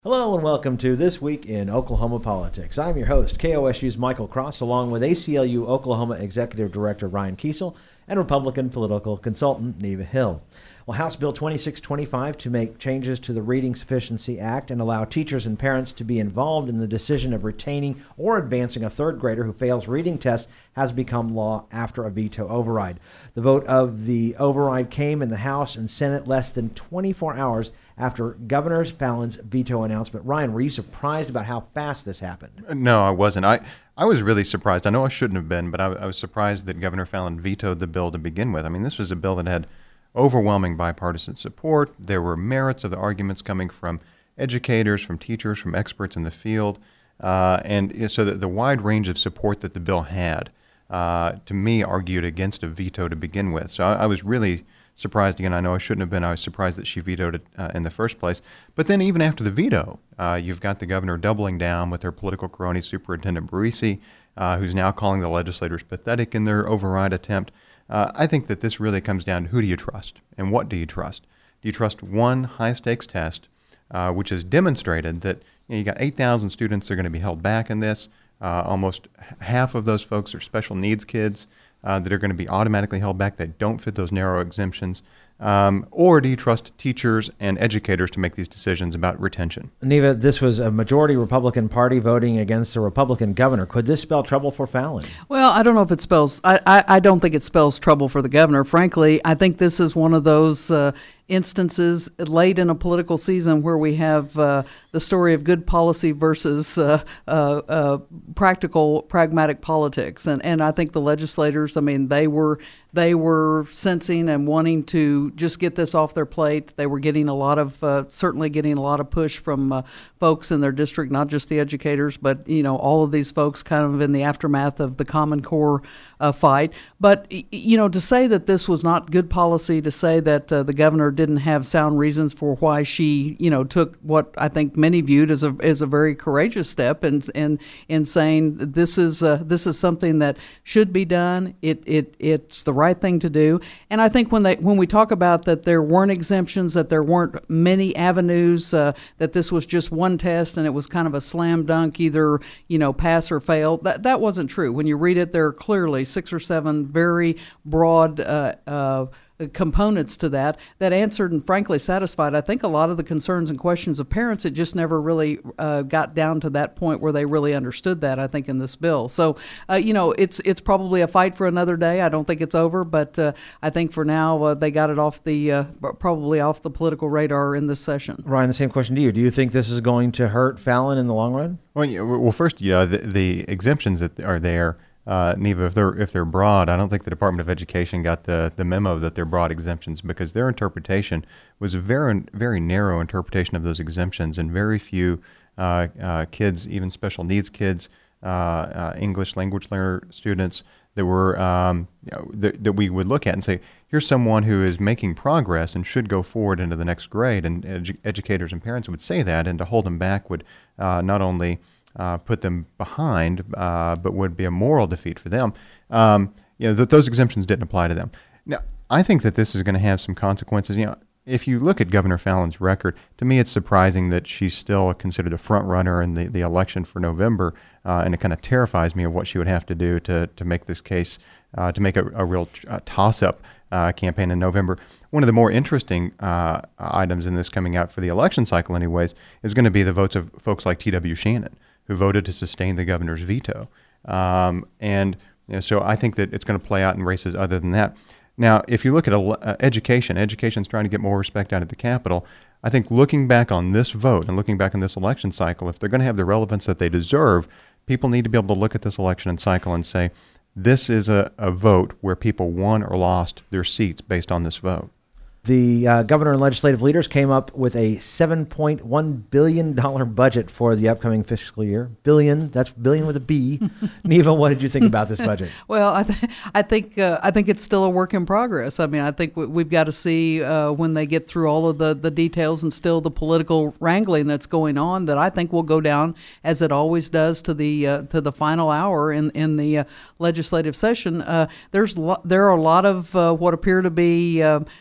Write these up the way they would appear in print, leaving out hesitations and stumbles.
Hello and welcome to This Week in Oklahoma Politics. I'm your host, KOSU's Michael Cross, along with ACLU Oklahoma Executive Director Ryan Kiesel and Republican political consultant Neva Hill. Well, House Bill 2625 to make changes to the Reading Sufficiency Act and allow teachers and parents to be involved in the decision of retaining or advancing a third grader who fails reading tests has become law after a veto override. The vote of the override came in the House and Senate less than 24 hours after Governor Fallon's veto announcement. Ryan, were you surprised about how fast this happened? No, I wasn't. I was really surprised. I know I shouldn't have been, but I was surprised that Governor Fallon vetoed the bill to begin with. I mean, this was a bill that had overwhelming bipartisan support. There were merits of the arguments coming from educators, from teachers, from experts in the field. And so the wide range of support that the bill had, to me, argued against a veto to begin with. So I was really surprised. Again, I know I shouldn't have been. I was surprised that she vetoed it in the first place. But then even after the veto, you've got the governor doubling down with her political crony, Superintendent Barisi, who's now calling the legislators pathetic in their override attempt. I think that this really comes down to who do you trust and what do you trust? Do you trust one high-stakes test, which has demonstrated that you got 8,000 students that are going to be held back in this. Almost half of those folks are special needs kids that are going to be automatically held back that don't fit those narrow exemptions? Or do you trust teachers and educators to make these decisions about retention? Neva, this was a majority Republican party voting against a Republican governor. Could this spell trouble for Fallon? Well, I don't know if it spells, I don't think it spells trouble for the governor. Frankly, I think this is one of those instances late in a political season where we have the story of good policy versus pragmatic politics. And I think the legislators, they were sensing and wanting to just get this off their plate. They were getting a lot of, certainly getting a lot of push from folks in their district, not just the educators, but, all of these folks kind of in the aftermath of the Common Core fight. But, to say that this was not good policy, to say that the governor didn't have sound reasons for why she, took what I think many viewed as a very courageous step in saying this is something that should be done. It's the right thing to do. And I think when we talk about that there weren't exemptions, that there weren't many avenues, that this was just one test and it was kind of a slam dunk, either pass or fail. That wasn't true. When you read it, there are clearly 6 or 7 very broad components to that answered and frankly satisfied, I think, a lot of the concerns and questions of parents. It just never really got down to that point where they really understood that, I think, in this bill. So, it's probably a fight for another day. I don't think it's over, but I think for now they got it off probably off the political radar in this session. Ryan, the same question to you. Do you think this is going to hurt Fallon in the long run? Well, first, the exemptions that are there, Neva, if they're broad, I don't think the Department of Education got the memo that they're broad exemptions, because their interpretation was a very, very narrow interpretation of those exemptions, and very few kids, even special needs kids, English language learner students, that were that we would look at and say, here's someone who is making progress and should go forward into the next grade, and educators and parents would say that, and to hold them back would not only put them behind, but would be a moral defeat for them. Those exemptions didn't apply to them. Now, I think that this is going to have some consequences. If you look at Governor Fallon's record, to me it's surprising that she's still considered a front runner in the election for November, and it kind of terrifies me of what she would have to do to make this case, to make a real toss-up campaign in November. One of the more interesting items in this coming out for the election cycle anyways is going to be the votes of folks like T.W. Shannon, who voted to sustain the governor's veto. So I think that it's going to play out in races other than that. Now, if you look at education's trying to get more respect out of the Capitol. I think looking back on this vote and looking back on this election cycle, if they're going to have the relevance that they deserve, people need to be able to look at this election and cycle and say, this is a vote where people won or lost their seats based on this vote. The governor and legislative leaders came up with a $7.1 billion budget for the upcoming fiscal year. Billion, that's billion with a B. Neva, what did you think about this budget? Well, I think it's still a work in progress. I think we've got to see when they get through all of the details and still the political wrangling that's going on, that I think will go down, as it always does, to the final hour in the legislative session. There are a lot of what appear to be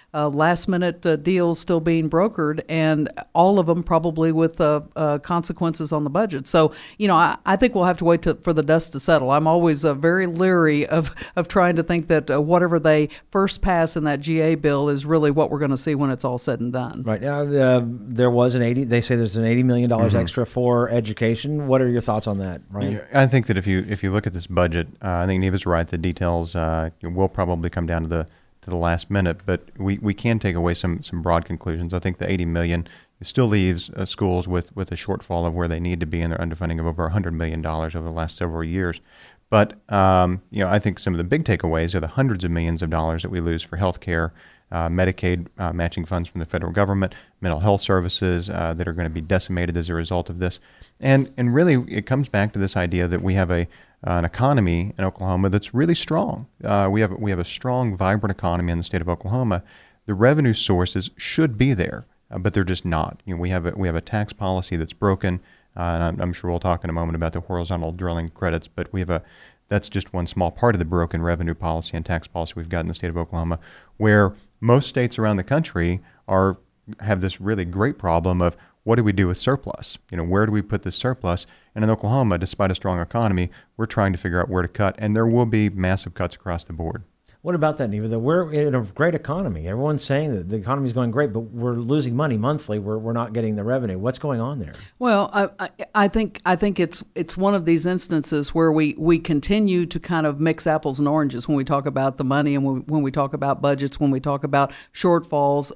last-minute deals still being brokered, and all of them probably with consequences on the budget. So, I think we'll have to wait for the dust to settle. I'm always very leery of trying to think that whatever they first pass in that GA bill is really what we're going to see when it's all said and done. Right now, there was they say there's an $80 million extra for education. What are your thoughts on that, Ryan? Yeah, I think that if you look at this budget, I think Neva's right. The details will probably come down to the last minute, but we can take away some broad conclusions. I think the $80 million still leaves schools with a shortfall of where they need to be in their underfunding of over $100 million over the last several years. But I think some of the big takeaways are the hundreds of millions of dollars that we lose for health care, Medicaid matching funds from the federal government, mental health services that are going to be decimated as a result of this. And really, it comes back to this idea that we have an economy in Oklahoma that's really strong. We have a strong, vibrant economy in the state of Oklahoma. The revenue sources should be there, but they're just not. We have a tax policy that's broken, and I'm sure we'll talk in a moment about the horizontal drilling credits. But that's just one small part of the broken revenue policy and tax policy we've got in the state of Oklahoma, where most states around the country have this really great problem of what do we do with surplus? Where do we put this surplus? And in Oklahoma, despite a strong economy, we're trying to figure out where to cut, and there will be massive cuts across the board. What about that, Neva? We're in a great economy. Everyone's saying that the economy's going great, but we're losing money monthly. We're not getting the revenue. What's going on there? Well, I think it's one of these instances where we continue to kind of mix apples and oranges when we talk about the money and when we talk about budgets, when we talk about shortfalls.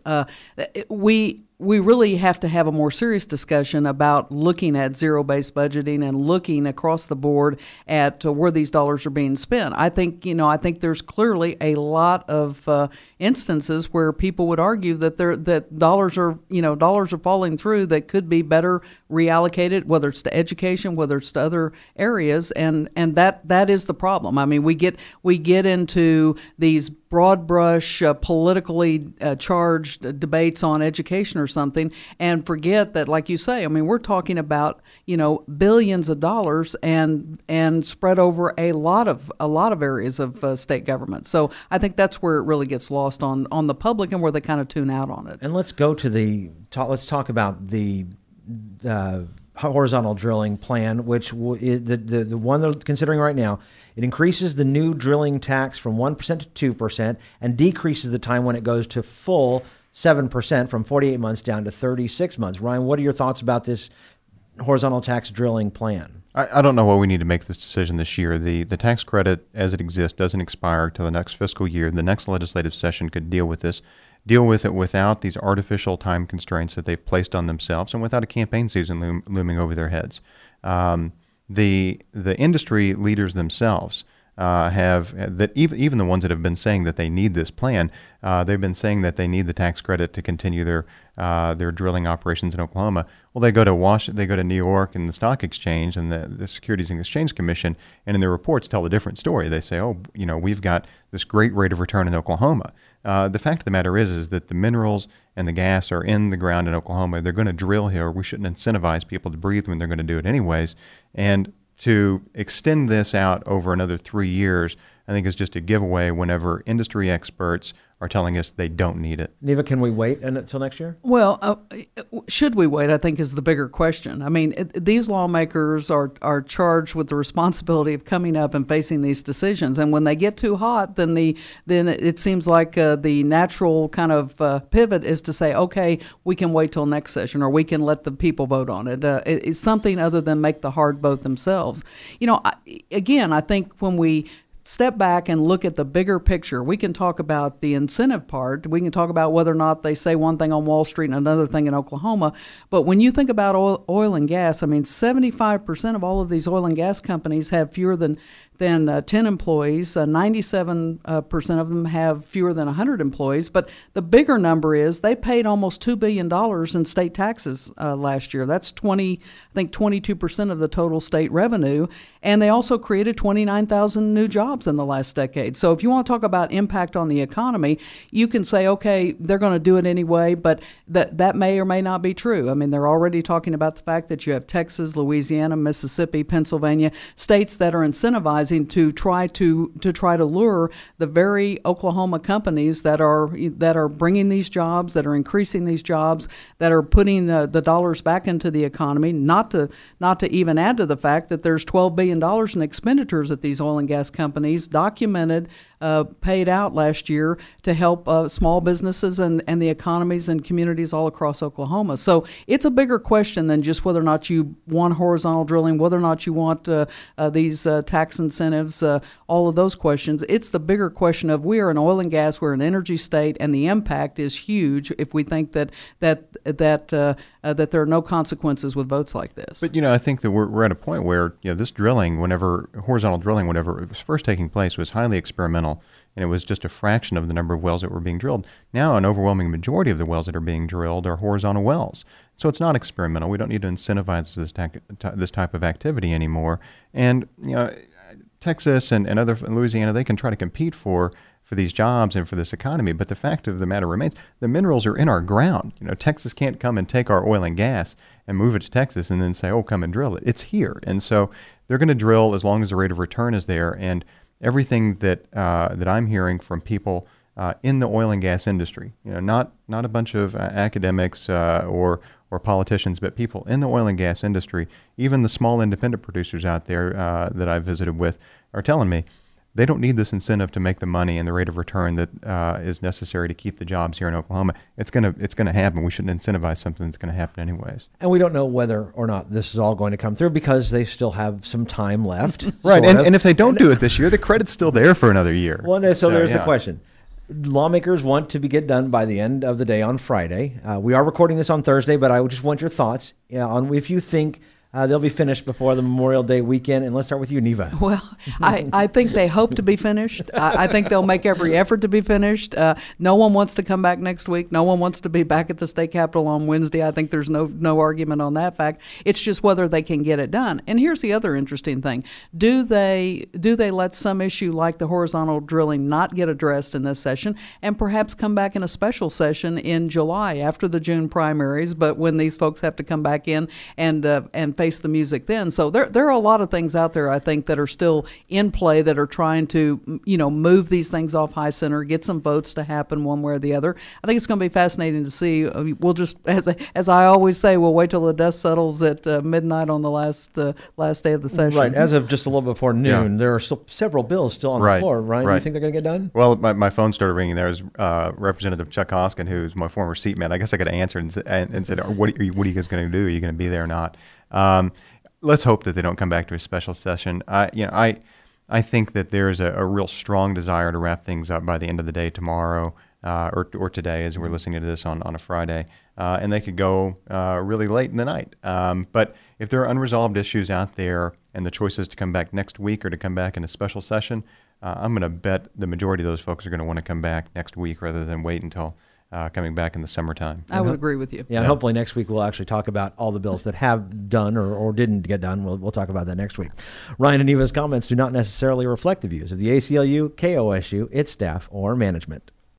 We really have to have a more serious discussion about looking at zero-based budgeting and looking across the board at where these dollars are being spent. I think there's clearly a lot of instances where people would argue that dollars are falling through that could be better reallocated, whether it's to education, whether it's to other areas, and that is the problem. I mean, we get into these broad brush, politically charged debates on education or something, and forget that, like you say, I mean, we're talking about billions of dollars and spread over a lot of areas of state government. So I think that's where it really gets lost on the public and where they kind of tune out on it. And let's go to let's talk about the horizontal drilling plan, which is the one they're considering right now. It increases the new drilling tax from 1% to 2% and decreases the time when it goes to full 7% from 48 months down to 36 months. Ryan, what are your thoughts about this horizontal tax drilling plan? I don't know why we need to make this decision this year. The tax credit as it exists doesn't expire till the next fiscal year. The next legislative session could deal with it without these artificial time constraints that they've placed on themselves and without a campaign season looming over their heads. The industry leaders themselves have that even the ones that have been saying that they need this plan, they've been saying that they need the tax credit to continue their drilling operations in Oklahoma. Well, they go to Washington, they go to New York and the Stock Exchange and the Securities and Exchange Commission, and in their reports tell a different story. They say, we've got this great rate of return in Oklahoma. The fact of the matter is that the minerals and the gas are in the ground in Oklahoma. They're going to drill here. We shouldn't incentivize people to breathe when they're going to do it anyways. And to extend this out over another 3 years, I think is just a giveaway whenever industry experts are telling us they don't need it. Neva, can we wait until next year? Well, should we wait, I think, is the bigger question. I mean, these lawmakers are charged with the responsibility of coming up and facing these decisions. And when they get too hot, then it seems like the natural kind of pivot is to say, okay, we can wait till next session, or we can let the people vote on it. It's something other than make the hard vote themselves. I think when we step back and look at the bigger picture, we can talk about the incentive part. We can talk about whether or not they say one thing on Wall Street and another thing in Oklahoma. But when you think about oil and gas, I mean, 75% of all of these oil and gas companies have fewer than 10 employees. 97% of them have fewer than 100 employees. But the bigger number is they paid almost $2 billion in state taxes last year. That's 22% of the total state revenue. And they also created 29,000 new jobs in the last decade. So if you want to talk about impact on the economy, you can say, okay, they're going to do it anyway, but that may or may not be true. I mean, they're already talking about the fact that you have Texas, Louisiana, Mississippi, Pennsylvania, states that are incentivized utilizing to try to lure the very Oklahoma companies that are bringing these jobs, that are increasing these jobs, that are putting the dollars back into the economy. Not to even add to the fact that there's $12 billion in expenditures at these oil and gas companies documented, paid out last year to help small businesses and the economies and communities all across Oklahoma. So it's a bigger question than just whether or not you want horizontal drilling, whether or not you want these tax incentives, all of those questions. It's the bigger question of we are an oil and gas, we're an energy state, and the impact is huge if we think that there are no consequences with votes like this. But, I think that we're at a point where, this drilling, horizontal drilling, whenever it was first taking place, was highly experimental, and it was just a fraction of the number of wells that were being drilled. Now, an overwhelming majority of the wells that are being drilled are horizontal wells. So it's not experimental. We don't need to incentivize this type of activity anymore. And, Texas and Louisiana, they can try to compete for these jobs and for this economy. But the fact of the matter remains, the minerals are in our ground. Texas can't come and take our oil and gas and move it to Texas and then say, oh, come and drill it. It's here. And so they're going to drill as long as the rate of return is there. And everything that I'm hearing from people in the oil and gas industry, not a bunch of academics or politicians, but people in the oil and gas industry, even the small independent producers out there that I've visited with, are telling me they don't need this incentive to make the money and the rate of return that is necessary to keep the jobs here in Oklahoma. It's gonna happen. We shouldn't incentivize something that's going to happen anyways. And we don't know whether or not this is all going to come through because they still have some time left. Right, and if they don't do it this year, the credit's still there for another year. Well, so there's the question. Lawmakers want to get done by the end of the day on Friday. We are recording this on Thursday, but I just want your thoughts on if you think they'll be finished before the Memorial Day weekend. And let's start with you, Neva. Well, I think they hope to be finished. I think they'll make every effort to be finished. No one wants to come back next week. No one wants to be back at the state capitol on Wednesday. I think there's no argument on that fact. It's just whether they can get it done. And here's the other interesting thing. Do they let some issue like the horizontal drilling not get addressed in this session and perhaps come back in a special session in July after the June primaries, but when these folks have to come back in and face the music then. So there are a lot of things out there, I think, that are still in play that are trying to, move these things off high center, get some votes to happen one way or the other. I think it's going to be fascinating to see. We'll just, as I always say, we'll wait till the dust settles at midnight on the last day of the session. Right. As of just a little before noon, there are still several bills still on the floor. Ryan, do you think they're going to get done? Well, my phone started ringing. There was Representative Chuck Hoskin, who's my former seatmate. I guess I could have answered and said, what are you guys going to do? Are you going to be there or not? Let's hope that they don't come back to a special session. I think that there is a real strong desire to wrap things up by the end of the day tomorrow or today, as we're listening to this on a Friday, and they could go really late in the night. But if there are unresolved issues out there and the choice is to come back next week or to come back in a special session, I'm going to bet the majority of those folks are going to want to come back next week rather than wait until coming back in the summertime. I would agree with you. Yeah, and hopefully next week we'll actually talk about all the bills that have done or didn't get done. We'll talk about that next week. Ryan and Neva's comments do not necessarily reflect the views of the ACLU, KOSU, its staff, or management.